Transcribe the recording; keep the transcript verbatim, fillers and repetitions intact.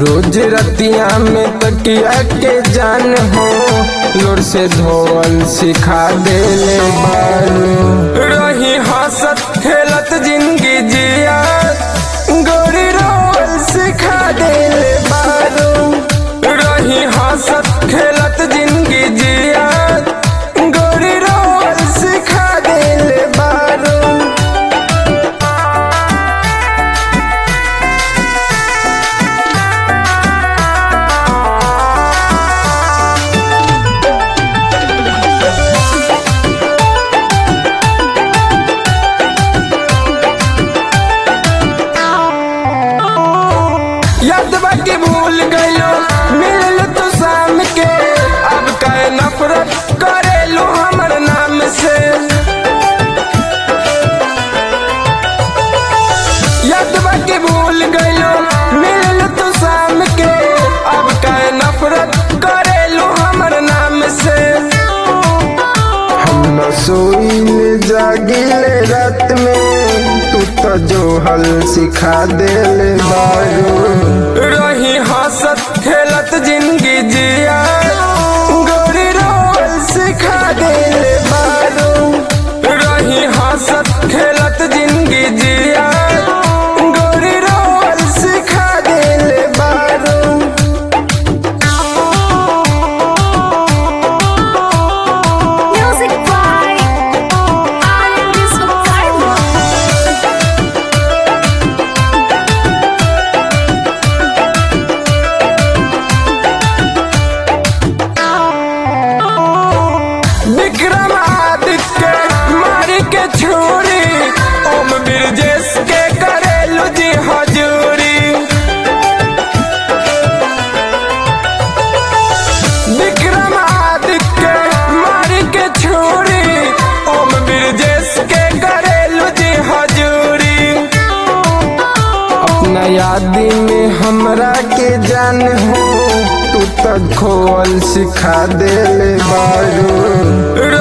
रोज रतिया में तकिया के जान हो लोर से धोवल सिखा देले बारू। रही हंसत खेलत जिंदगी जिया गोरी रोल सिखा देले बारू। रही हंसत खेलत जिंदगी जिया गोरी रोल सिखा देले बारू। याद बाकी भूल गयो मिलल तो शाम के अब कहे नफरत करेलू हमर नाम से। याद बाकी भूल गयो मिलल तो शाम के अब कहे नफरत करेलू हमर नाम से। हम न सोइले जागिले रात में तू तो जो हल सिखा देले बारू। रही हंसत खेलत जिंदगी जिया गोरी रोल सिखा देले बारू। रही हंसत खेलत जिंदगी जिया गोरी रोल सिखा देले बारू। Music by Aryan Sukarma. Vikram Aditya मारी के छुरी ओम बिरजेश के करेलू जी हजूरी। विक्रम आदित्य मारी के छुरी ओम बिरजेश के करेलू जी हजूरी। अपना यादी में हमरा के जान हो तू तो खोल सिखा देले बारू।